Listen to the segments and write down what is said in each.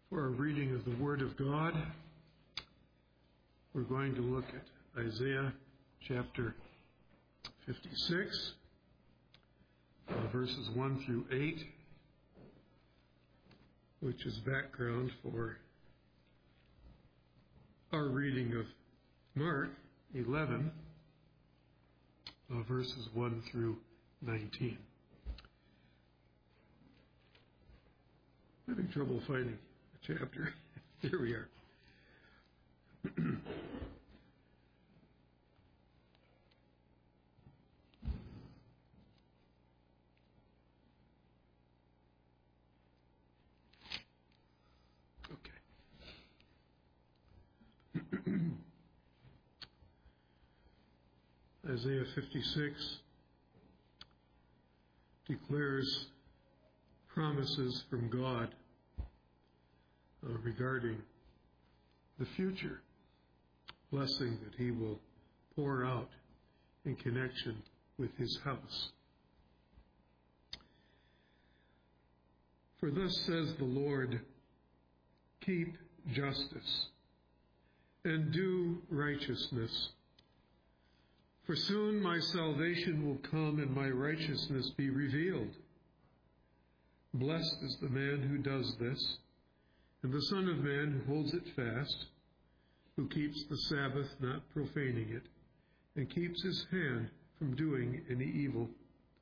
For our reading of the Word of God, we're going to look at Isaiah chapter 56, verses 1 through 8, which is background for our reading of Mark 11, verses 1 through 19. Having trouble finding a chapter. Here we are. Okay. Isaiah 56 declares promises from God regarding the future blessing that He will pour out in connection with His house. For thus says the Lord, keep justice and do righteousness. For soon my salvation will come and my righteousness be revealed. Blessed is the man who does this, and the Son of Man who holds it fast, who keeps the Sabbath, not profaning it, and keeps his hand from doing any evil.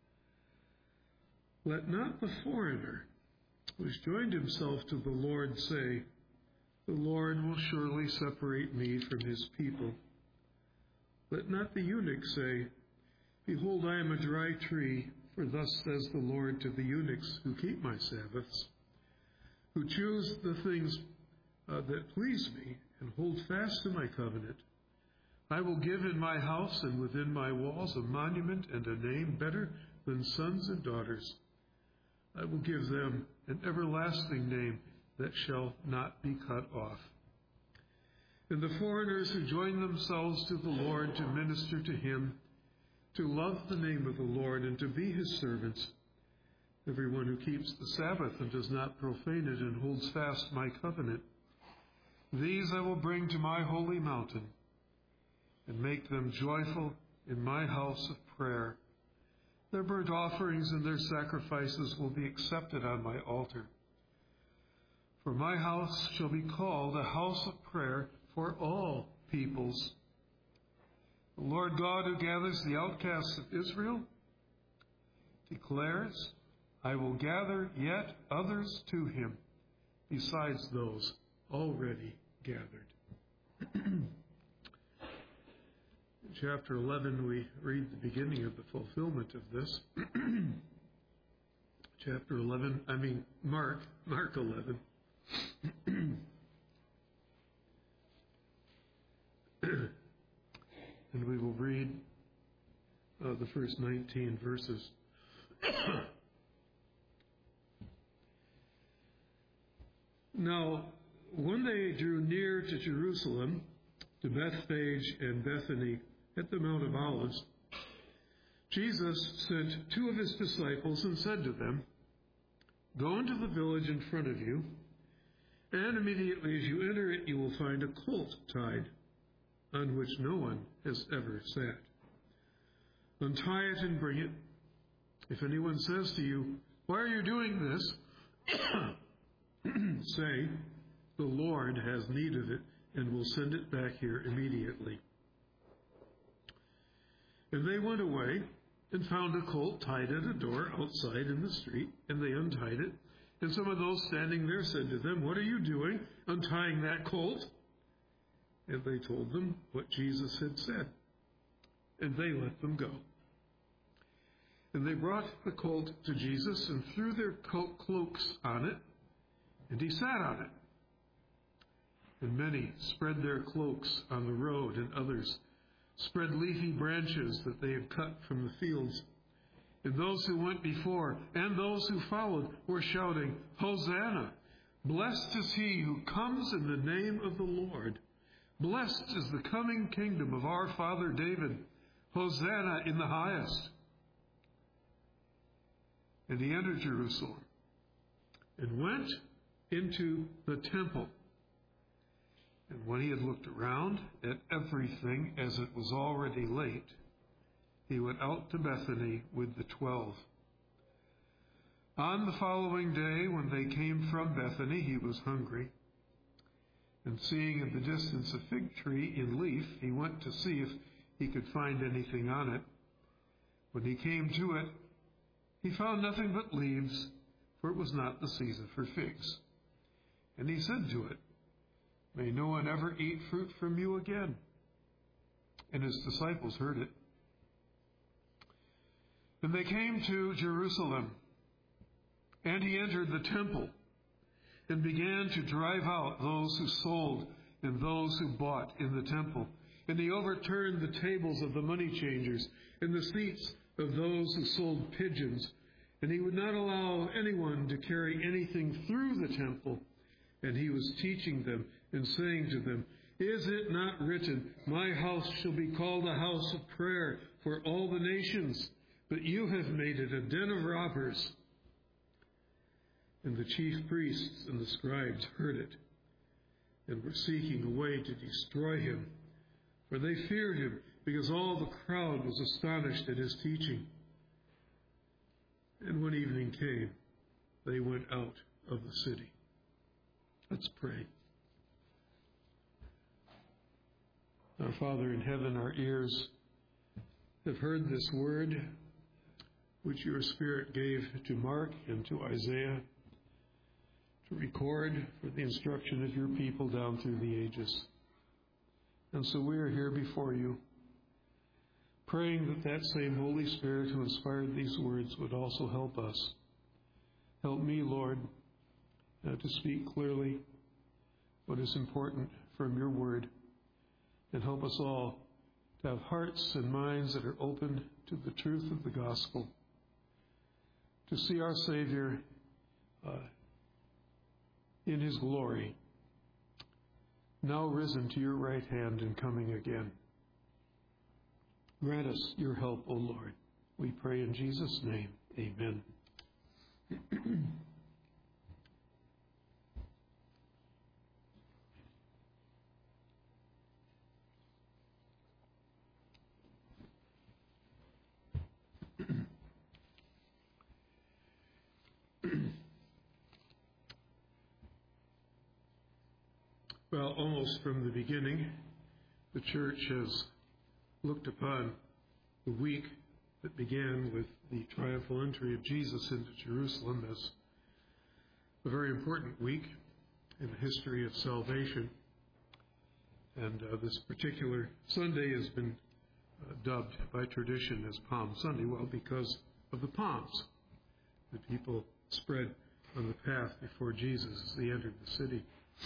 Let not the foreigner who has joined himself to the Lord say, the Lord will surely separate me from his people. Let not the eunuch say, behold, I am a dry tree, for thus says the Lord to the eunuchs who keep my Sabbaths, who choose the things that please me and hold fast to my covenant. I will give in my house and within my walls a monument and a name better than sons and daughters. I will give them an everlasting name that shall not be cut off. And the foreigners who join themselves to the Lord to minister to Him, to love the name of the Lord and to be His servants, everyone who keeps the Sabbath and does not profane it and holds fast my covenant, these I will bring to my holy mountain and make them joyful in my house of prayer. Their burnt offerings and their sacrifices will be accepted on my altar. For my house shall be called a house of prayer for all peoples. The Lord God who gathers the outcasts of Israel declares, I will gather yet others to Him, besides those already gathered. In chapter 11, we read the beginning of the fulfillment of this. Mark 11. And we will read the first 19 verses. Now, when they drew near to Jerusalem, to Bethphage and Bethany at the Mount of Olives, Jesus sent two of His disciples and said to them, go into the village in front of you, and immediately as you enter it, you will find a colt tied, on which no one has ever sat. Untie it and bring it. If anyone says to you, why are you doing this? Say, the Lord has need of it, and will send it back here immediately. And they went away and found a colt tied at a door outside in the street, and they untied it. And some of those standing there said to them, what are you doing, untying that colt? And they told them what Jesus had said, and they let them go. And they brought the colt to Jesus and threw their cloaks on it, and He sat on it. And many spread their cloaks on the road, and others spread leafy branches that they had cut from the fields. And those who went before and those who followed were shouting, Hosanna! Blessed is He who comes in the name of the Lord. Blessed is the coming kingdom of our father David. Hosanna in the highest. And He entered Jerusalem and went into the temple. And when he had looked around at everything, as it was already late, he went out to Bethany with the 12. On the following day, when they came from Bethany, he was hungry. And seeing in the distance a fig tree in leaf, he went to see if he could find anything on it. When he came to it, he found nothing but leaves, for it was not the season for figs. And he said to it, "May no one ever eat fruit from you again." And his disciples heard it. And they came to Jerusalem, and he entered the temple and began to drive out those who sold and those who bought in the temple. And he overturned the tables of the money changers and the seats of those who sold pigeons. And he would not allow anyone to carry anything through the temple. And he was teaching them and saying to them, "Is it not written, 'My house shall be called a house of prayer for all the nations'? But you have made it a den of robbers." And the chief priests and the scribes heard it, and were seeking a way to destroy him, for they feared him, because all the crowd was astonished at his teaching. And when evening came, they went out of the city. Let's pray. Our Father in heaven, our ears have heard this word, which your Spirit gave to Mark and to Isaiah, to record for the instruction of your people down through the ages. And so we are here before you, praying that that same Holy Spirit who inspired these words would also help us. Help me, Lord, to speak clearly what is important from your word, and help us all to have hearts and minds that are open to the truth of the gospel, to see our Savior in his glory, now risen to your right hand and coming again. Grant us your help, O Lord. We pray in Jesus' name. Amen. Well, almost from the beginning, the church has looked upon the week that began with the triumphal entry of Jesus into Jerusalem as a very important week in the history of salvation. And this particular Sunday has been dubbed by tradition as Palm Sunday, well, because of the palms that people spread on the path before Jesus as he entered the city.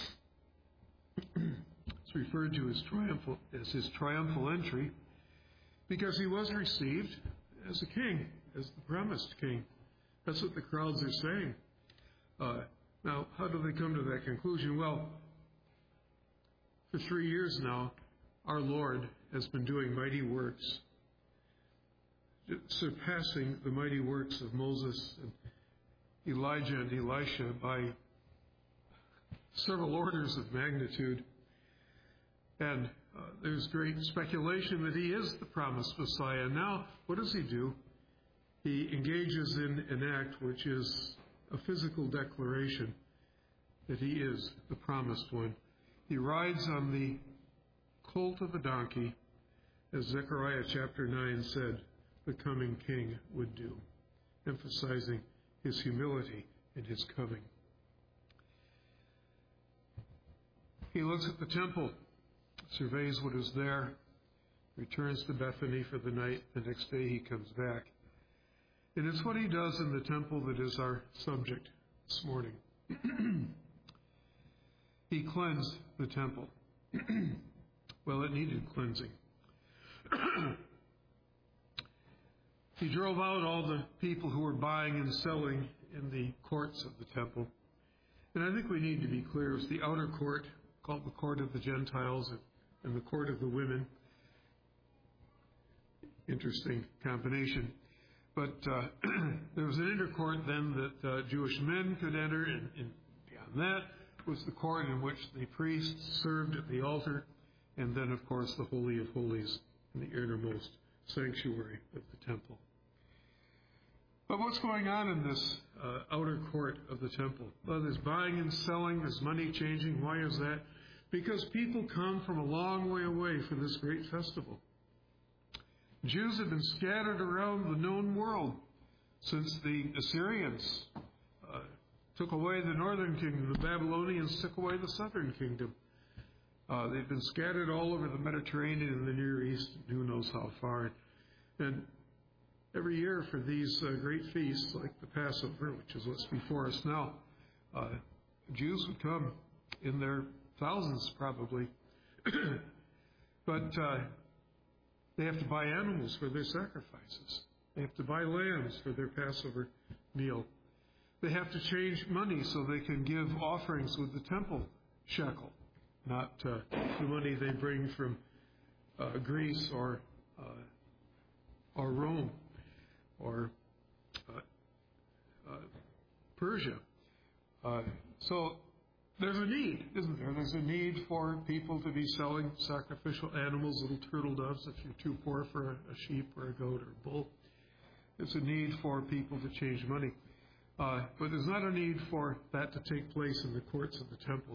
It's referred to as his triumphal entry because he was received as a king, as the promised king. That's what the crowds are saying. Now, how do they come to that conclusion? Well, for 3 years now, our Lord has been doing mighty works, surpassing the mighty works of Moses and Elijah and Elisha by several orders of magnitude. And there's great speculation that he is the promised Messiah. Now, what does he do? He engages in an act which is a physical declaration that he is the promised one. He rides on the colt of a donkey, as Zechariah chapter 9 said the coming king would do, emphasizing his humility in his coming. He looks at the temple, surveys what is there, returns to Bethany for the night. The next day he comes back. And it's what he does in the temple that is our subject this morning. He cleansed the temple. Well, it needed cleansing. He drove out all the people who were buying and selling in the courts of the temple. And I think we need to be clear. It was the outer court, called the court of the Gentiles, and the court of the women. Interesting combination. But there was an inner court then that Jewish men could enter, and beyond from that was the court in which the priests served at the altar, and then, of course, the Holy of Holies in the innermost sanctuary of the temple. But what's going on in this outer court of the temple? Well, there's buying and selling, there's money changing. Why is that? Because people come from a long way away for this great festival. Jews have been scattered around the known world since the Assyrians took away the northern kingdom. The Babylonians took away the southern kingdom. They've been scattered all over the Mediterranean and the Near East, and who knows how far. And every year for these great feasts, like the Passover, which is what's before us now, Jews would come in their thousands probably. But they have to buy animals for their sacrifices. They have to buy lambs for their Passover meal. They have to change money so they can give offerings with the temple shekel, not the money they bring from Greece or Rome or Persia. So there's a need, isn't there? There's a need for people to be selling sacrificial animals, little turtle doves, if you're too poor for a sheep or a goat or a bull. There's a need for people to change money. But there's not a need for that to take place in the courts of the temple.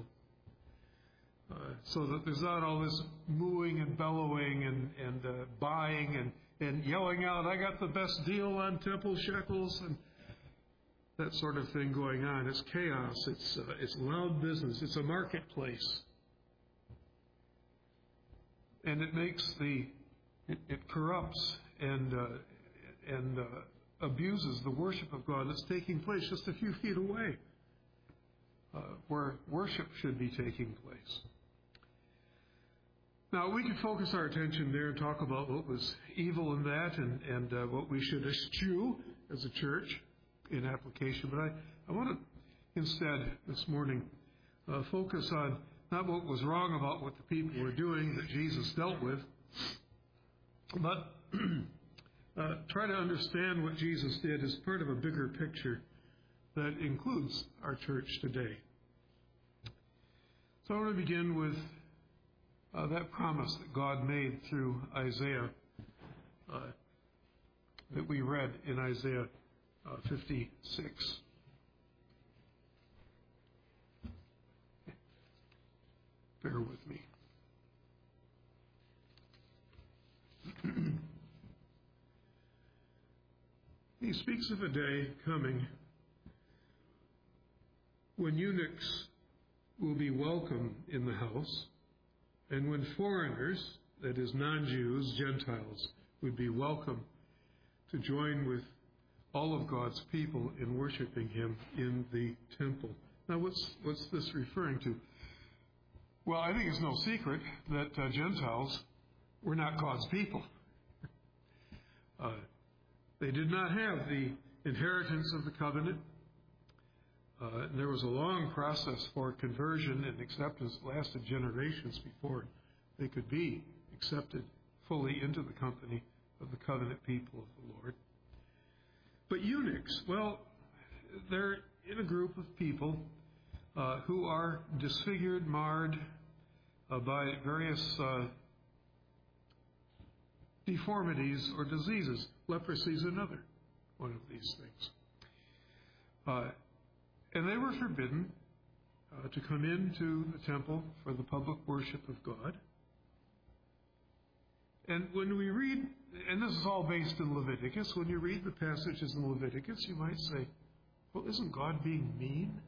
So that there's not all this mooing and bellowing and buying and yelling out, I got the best deal on temple shekels, and that sort of thing going on. It's chaos. It's loud business. It's a marketplace. And it makes it corrupts and abuses the worship of God that's taking place just a few feet away, where worship should be taking place. Now, we could focus our attention there and talk about what was evil in that and what we should eschew as a church in application. But I want to instead this morning focus on not what was wrong about what the people were doing that Jesus dealt with, but try to understand what Jesus did as part of a bigger picture that includes our church today. So I want to begin with that promise that God made through Isaiah that we read in Isaiah 56. Bear with me. He speaks of a day coming when eunuchs will be welcome in the house, and when foreigners, that is non-Jews, Gentiles, would be welcome to join with all of God's people in worshiping Him in the temple. Now, what's this referring to? Well, I think it's no secret that Gentiles were not God's people. They did not have the inheritance of the covenant. There was a long process for conversion and acceptance, lasted generations before they could be accepted fully into the company of the covenant people of the Lord. But eunuchs, well, they're in a group of people who are disfigured, marred by various deformities or diseases. Leprosy is another one of these things. And they were forbidden to come into the temple for the public worship of God. And when we read, and this is all based in Leviticus, when you read the passages in Leviticus, you might say, well, isn't God being mean?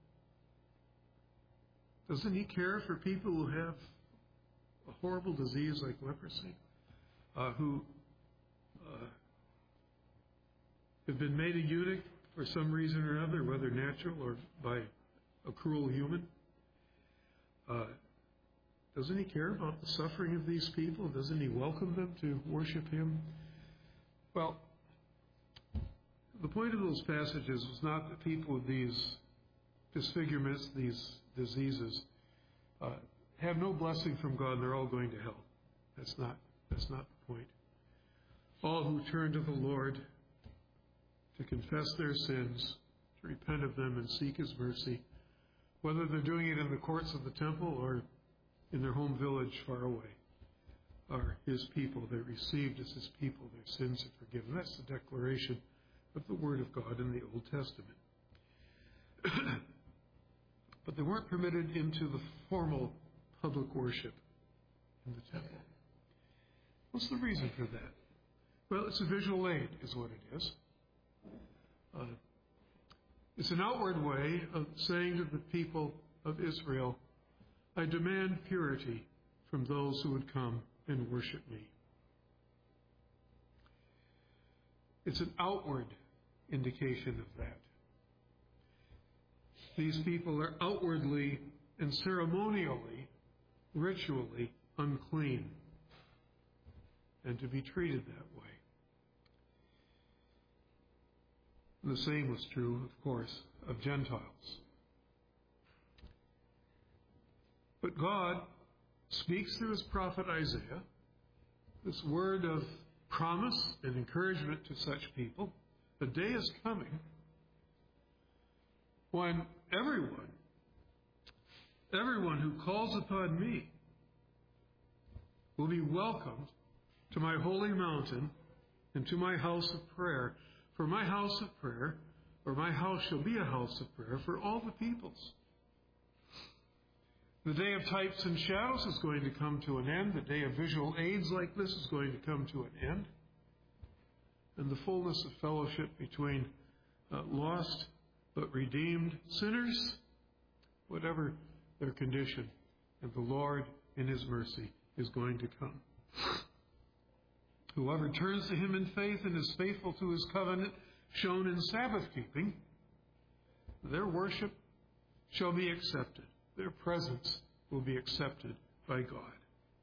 Doesn't He care for people who have a horrible disease like leprosy, who have been made a eunuch for some reason or another, whether natural or by a cruel human? Doesn't He care about the suffering of these people? Doesn't He welcome them to worship Him? Well, the point of those passages was not that people with these disfigurements, these diseases, have no blessing from God and they're all going to hell. That's not the point. All who turn to the Lord to confess their sins, to repent of them and seek His mercy, whether they're doing it in the courts of the temple or in their home village far away, are his people. They're received as his people. Their sins are forgiven. That's the declaration of the Word of God in the Old Testament. But they weren't permitted into the formal public worship in the temple. What's the reason for that? Well, it's a visual aid, is what it is. It's an outward way of saying to the people of Israel, I demand purity from those who would come and worship me. It's an outward indication of that. These people are outwardly and ceremonially, ritually unclean, and to be treated that way. And the same was true, of course, of Gentiles. But God speaks through his prophet Isaiah this word of promise and encouragement to such people. The day is coming when everyone who calls upon me will be welcomed to my holy mountain and to my house of prayer. For my house of prayer, or my house shall be a house of prayer for all the peoples. The day of types and shadows is going to come to an end. The day of visual aids like this is going to come to an end. And the fullness of fellowship between lost but redeemed sinners, whatever their condition, and the Lord in his mercy is going to come. Whoever turns to him in faith and is faithful to his covenant shown in Sabbath keeping, their worship shall be accepted. Their presence will be accepted by God.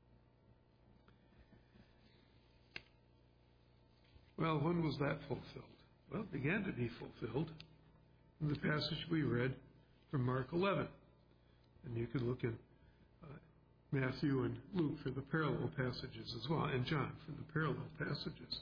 Well, when was that fulfilled? Well, it began to be fulfilled in the passage we read from Mark 11. And you can look in Matthew and Luke for the parallel passages as well, and John for the parallel passages.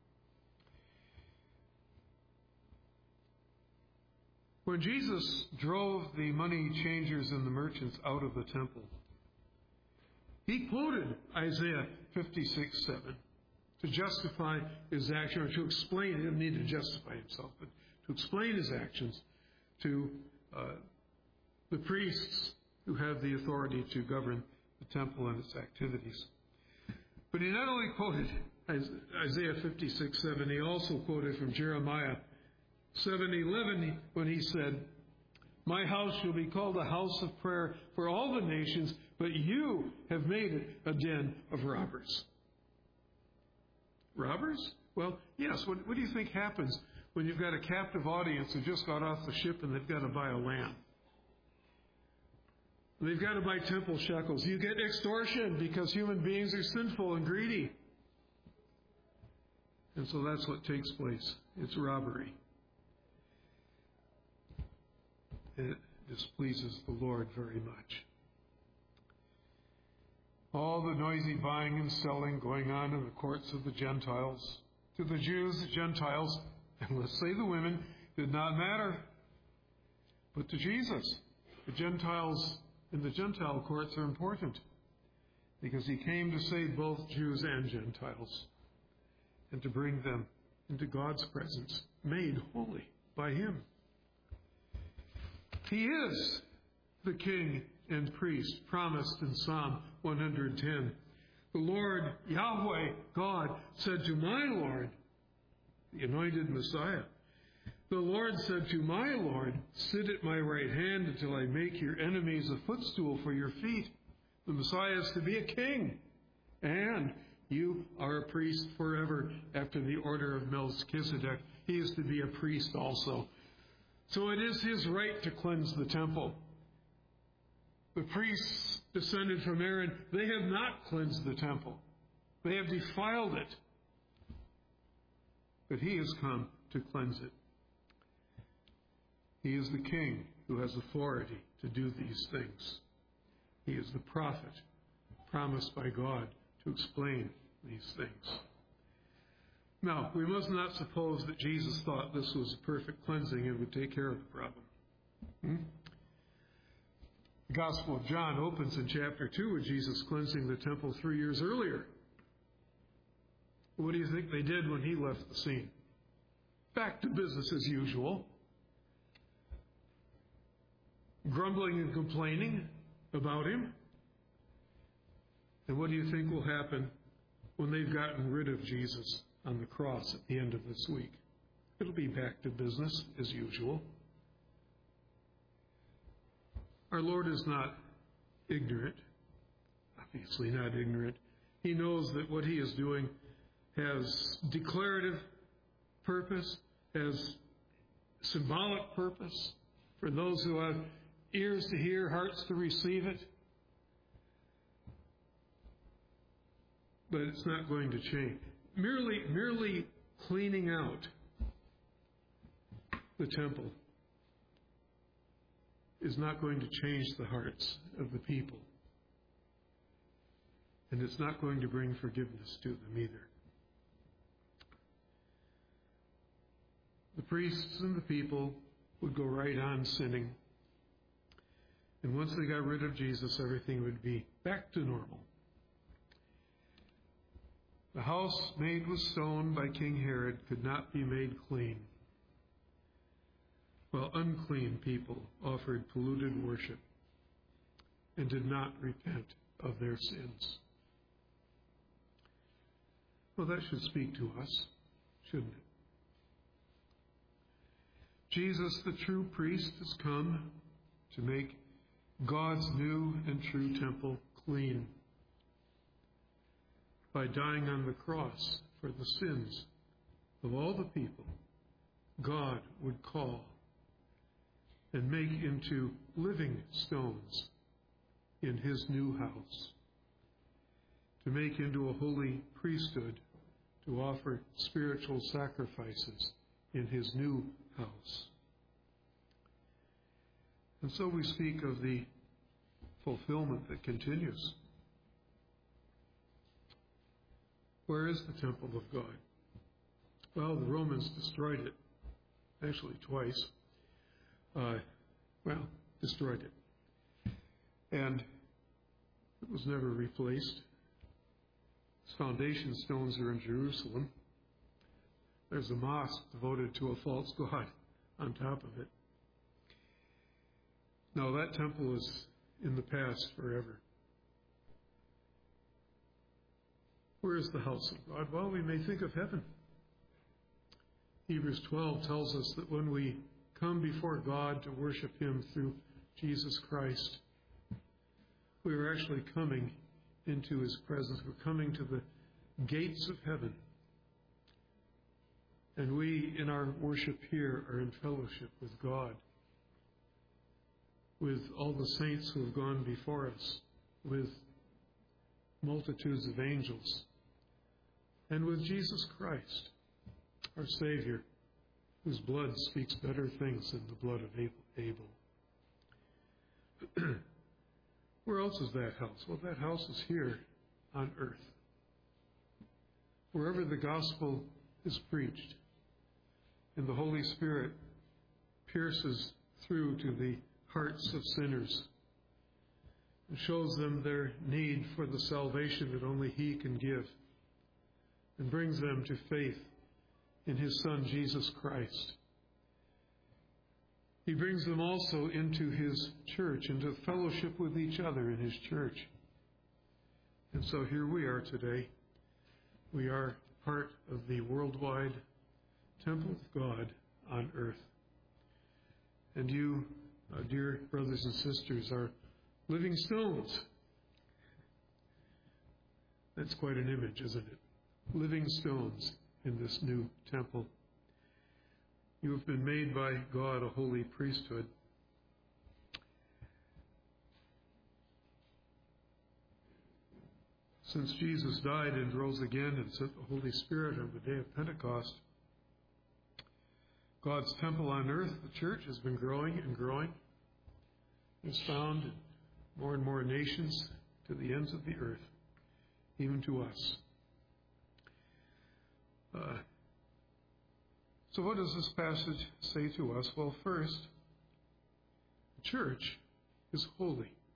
When Jesus drove the money changers and the merchants out of the temple, he quoted Isaiah 56:7 to justify his action, or to explain. He didn't need to justify himself, but to explain his actions to the priests who have the authority to govern the temple and its activities. But he not only quoted Isaiah 56:7, he also quoted from Jeremiah 7:11 when he said, my house shall be called a house of prayer for all the nations, but you have made it a den of robbers. Robbers? Well, yes. What do you think happens when you've got a captive audience who just got off the ship and they've got to buy a lamb? They've got to buy temple shekels. You get extortion because human beings are sinful and greedy. And so that's what takes place. It's robbery. It displeases the Lord very much. All the noisy buying and selling going on in the courts of the Gentiles. To the Jews, the Gentiles, and let's say the women, did not matter. But to Jesus, the Gentiles in the Gentile courts are important, because he came to save both Jews and Gentiles and to bring them into God's presence, made holy by him. He is the King and priest promised in Psalm 110. The Lord, Yahweh, God, said to my Lord, the anointed Messiah, the Lord said to my Lord, sit at my right hand until I make your enemies a footstool for your feet. The Messiah is to be a king, and you are a priest forever after the order of Melchizedek. He is to be a priest also. So it is his right to cleanse the temple. The priests descended from Aaron, they have not cleansed the temple. They have defiled it. But he has come to cleanse it. He is the king who has authority to do these things. He is the prophet promised by God to explain these things. Now, we must not suppose that Jesus thought this was a perfect cleansing and would take care of the problem. Gospel of John opens in chapter 2 with Jesus cleansing the temple 3 years earlier. What do you think they did when he left the scene? Back to business as usual. Grumbling and complaining about him. And what do you think will happen when they've gotten rid of Jesus on the cross at the end of this week? It'll be back to business as usual. Our Lord is not ignorant, obviously not ignorant. He knows that what he is doing has declarative purpose, has symbolic purpose for those who have ears to hear, hearts to receive it. But it's not going to change. Merely cleaning out the temple is not going to change the hearts of the people. And it's not going to bring forgiveness to them either. The priests and the people would go right on sinning. And once they got rid of Jesus, everything would be back to normal. The house made with stone by King Herod could not be made clean, while unclean people offered polluted worship and did not repent of their sins. Well, that should speak to us, shouldn't it? Jesus, the true priest, has come to make God's new and true temple clean by dying on the cross for the sins of all the people God would call and make into living stones in his new house, to make into a holy priesthood, to offer spiritual sacrifices in his new house. And so we speak of the fulfillment that continues. Where is the temple of God? Well, the Romans destroyed it, actually twice. Destroyed it. And it was never replaced. Its foundation stones are in Jerusalem. There's a mosque devoted to a false god on top of it. No, that temple is in the past forever. Where is the house of God? Well, we may think of heaven. Hebrews 12 tells us that when we come before God to worship him through Jesus Christ, we are actually coming into his presence. We're coming to the gates of heaven. And we, in our worship here, are in fellowship with God, with all the saints who have gone before us, with multitudes of angels, and with Jesus Christ, our Savior, whose blood speaks better things than the blood of Abel. Where else is that house? Well, that house is here on earth. Wherever the gospel is preached and the Holy Spirit pierces through to the hearts of sinners and shows them their need for the salvation that only he can give, and brings them to faith in his Son, Jesus Christ. He brings them also into his church, into fellowship with each other in his church. And so here we are today. We are part of the worldwide temple of God on earth. And you, dear brothers and sisters, are living stones. That's quite an image, isn't it? Living stones in this new temple. You have been made by God a holy priesthood. Since Jesus died and rose again and sent the Holy Spirit on the day of Pentecost, God's temple on earth, the church, has been growing and growing. It's found in more and more nations to the ends of the earth, even to us. So what does this passage say to us? Well, first, the church is holy.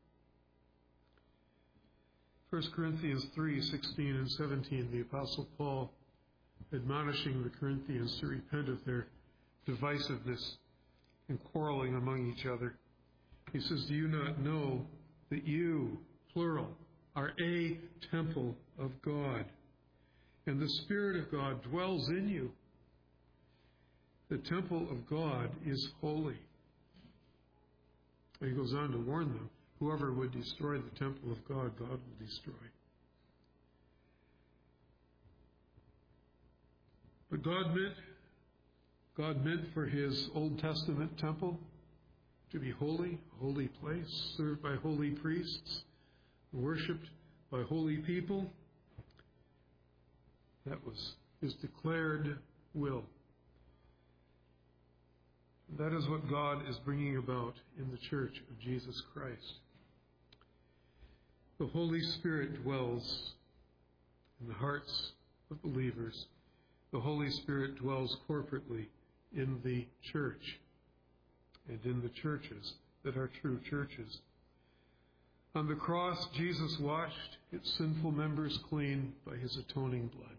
1 Corinthians 3:16 and 17, the Apostle Paul admonishing the Corinthians to repent of their divisiveness and quarreling among each other. He says, "Do you not know that you, plural, are a temple of God, and the Spirit of God dwells in you? The temple of God is holy." And he goes on to warn them, whoever would destroy the temple of God, God will destroy. But God meant for his Old Testament temple to be holy, a holy place, served by holy priests, worshipped by holy people. That was his declared will. That is what God is bringing about in the church of Jesus Christ. The Holy Spirit dwells in the hearts of believers. The Holy Spirit dwells corporately in the church and in the churches that are true churches. On the cross, Jesus washed its sinful members clean by his atoning blood.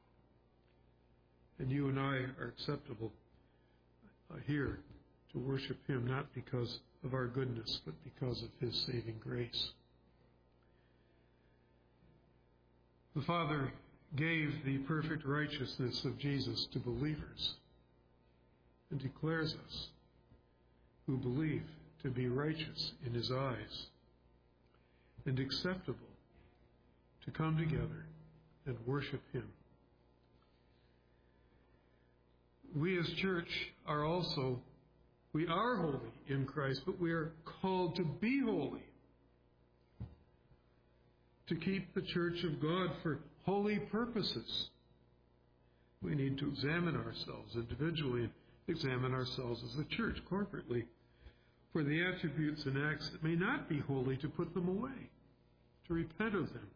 And you and I are acceptable here to worship him, not because of our goodness, but because of his saving grace. The Father gave the perfect righteousness of Jesus to believers and declares us who believe to be righteous in his eyes and acceptable to come together and worship him. We as church are holy in Christ, but we are called to be holy, to keep the church of God for holy purposes. We need to examine ourselves individually and examine ourselves as a church corporately for the attributes and acts that may not be holy, to put them away, to repent of them,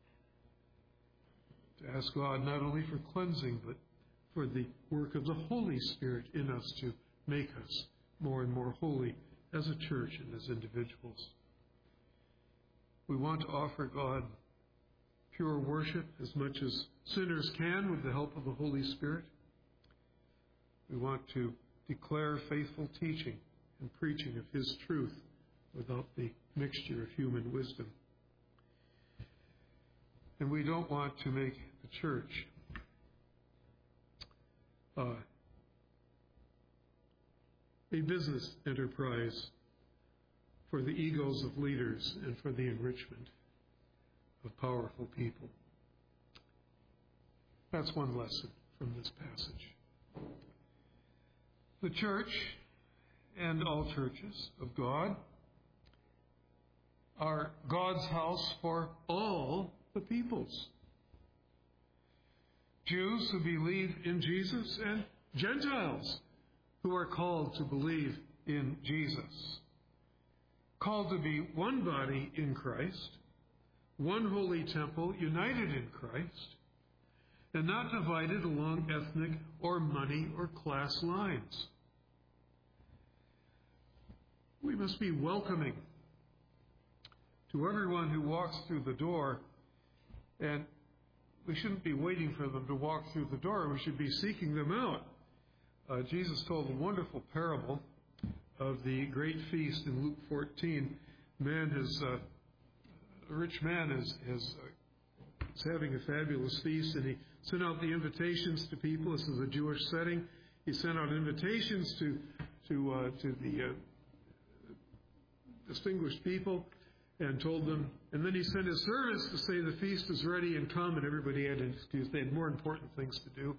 to ask God not only for cleansing, but for the work of the Holy Spirit in us to make us more and more holy as a church and as individuals. We want to offer God pure worship as much as sinners can with the help of the Holy Spirit. We want to declare faithful teaching and preaching of his truth without the mixture of human wisdom. And we don't want to make the church a business enterprise for the egos of leaders and for the enrichment of powerful people. That's one lesson from this passage. The church and all churches of God are God's house for all the peoples. Jews who believe in Jesus and Gentiles who are called to believe in Jesus. Called to be one body in Christ, one holy temple united in Christ, and not divided along ethnic or money or class lines. We must be welcoming to everyone who walks through the door, and we shouldn't be waiting for them to walk through the door. We should be seeking them out. Jesus told a wonderful parable of the great feast in Luke 14. A rich man is having a fabulous feast, and he sent out the invitations to people. This is a Jewish setting. He sent out invitations to the distinguished people and told them, and then he sent his servants to say the feast is ready and come, and everybody had an excuse. They had more important things to do.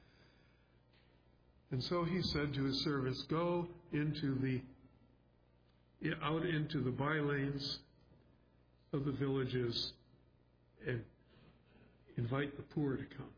And so he said to his servants, go out into the bylanes of the villages and invite the poor to come.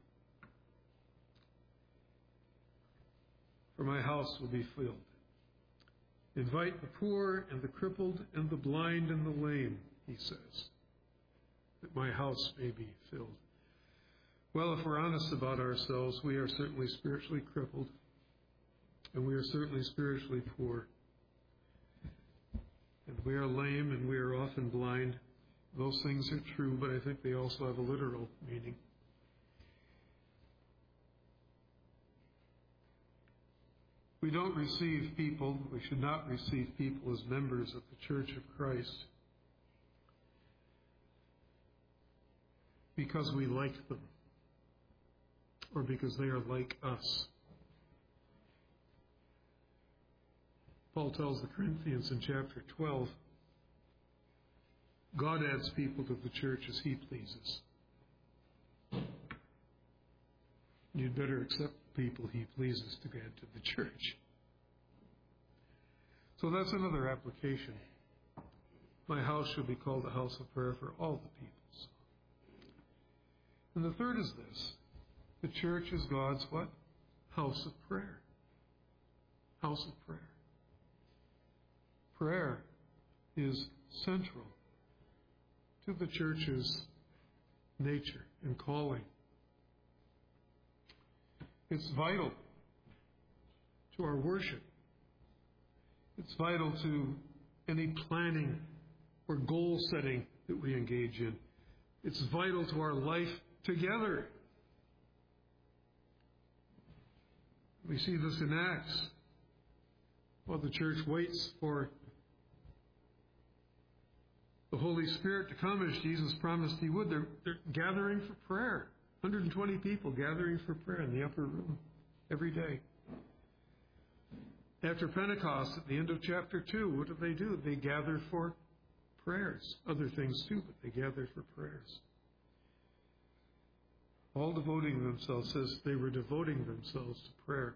For my house will be filled. Invite the poor and the crippled and the blind and the lame, he says, that my house may be filled. Well, if we're honest about ourselves, we are certainly spiritually crippled, and we are certainly spiritually poor. And we are lame, and we are often blind. Those things are true, but I think they also have a literal meaning. We don't receive people, we should not receive people as members of the Church of Christ because we like them or because they are like us. Paul tells the Corinthians in chapter 12, God adds people to the church as he pleases. You'd better accept the people he pleases to add to the church. So that's another application. My house shall be called a house of prayer for all the peoples. And the third is this. The church is God's what? House of prayer. House of prayer. Prayer is central to the church's nature and calling. It's vital to our worship. It's vital to any planning or goal setting that we engage in. It's vital to our life together. We see this in Acts. While the church waits for the Holy Spirit to come as Jesus promised he would, they're gathering for prayer. 120 people gathering for prayer in the upper room every day. After Pentecost, at the end of chapter 2, what do? They gather for prayers. Other things too, but they gather for prayers. All devoting themselves, says they were devoting themselves to prayer.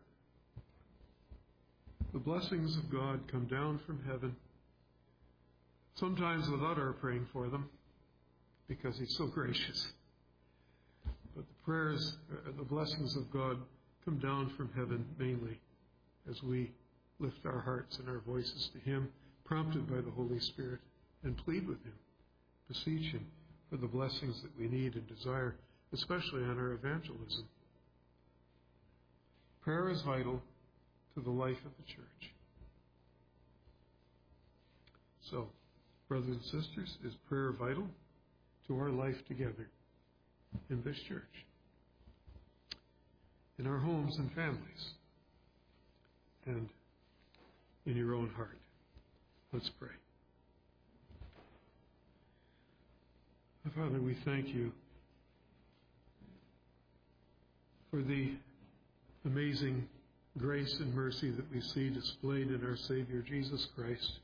The blessings of God come down from heaven, sometimes without our praying for them, because he's so gracious. But the prayers, the blessings of God come down from heaven mainly as we lift our hearts and our voices to him, prompted by the Holy Spirit, and plead with him, beseech him for the blessings that we need and desire, especially on our evangelism. Prayer is vital to the life of the church. So, brothers and sisters, is prayer vital to our life together in this church, in our homes and families, and in your own heart? Let's pray. Father, we thank you for the amazing grace and mercy that we see displayed in our Savior Jesus Christ,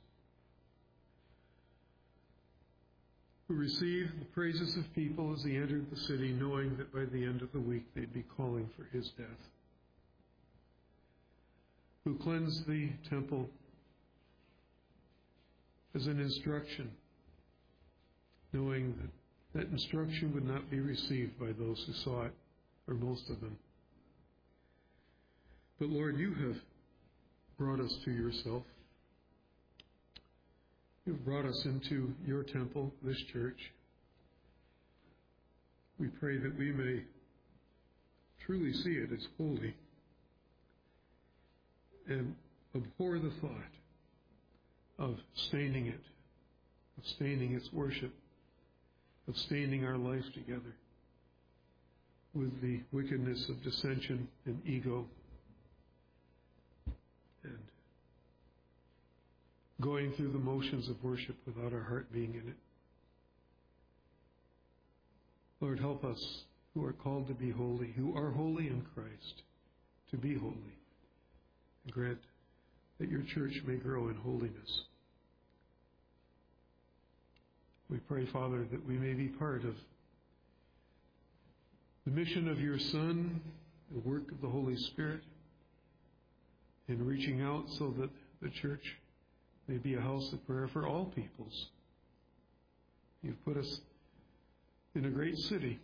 who received the praises of people as he entered the city, knowing that by the end of the week they'd be calling for his death, who cleansed the temple as an instruction, knowing that that instruction would not be received by those who saw it, or most of them. But Lord, you have brought us to yourself. You've brought us into your temple, this church. We pray that we may truly see it as holy and abhor the thought of staining it, of staining its worship, of staining our life together with the wickedness of dissension and ego and going through the motions of worship without our heart being in it. Lord, help us who are called to be holy, who are holy in Christ, to be holy. And grant that your church may grow in holiness. We pray, Father, that we may be part of the mission of your Son, the work of the Holy Spirit, in reaching out so that the church may be a house of prayer for all peoples. You've put us in a great city,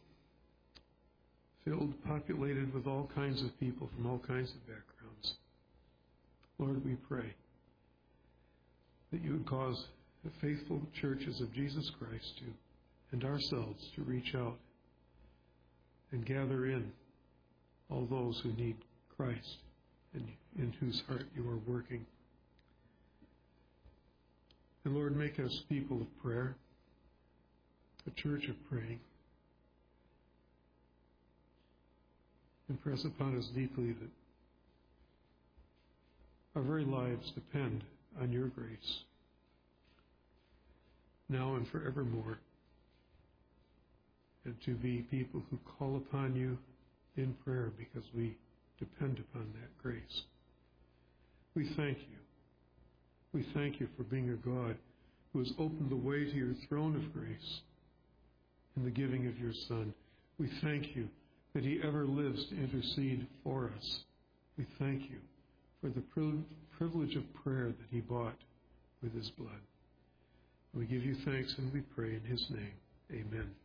populated with all kinds of people from all kinds of backgrounds. Lord, we pray that you would cause the faithful churches of Jesus Christ to, and ourselves, to reach out and gather in all those who need Christ and in whose heart you are working. And Lord, make us people of prayer. a church of praying. Impress upon us deeply that our very lives depend on your grace, now and forevermore, and to be people who call upon you in prayer because we depend upon that grace. We thank you. We thank you for being a God who has opened the way to your throne of grace in the giving of your Son. We thank you that he ever lives to intercede for us. We thank you for the privilege of prayer that he bought with his blood. We give you thanks and we pray in his name. Amen.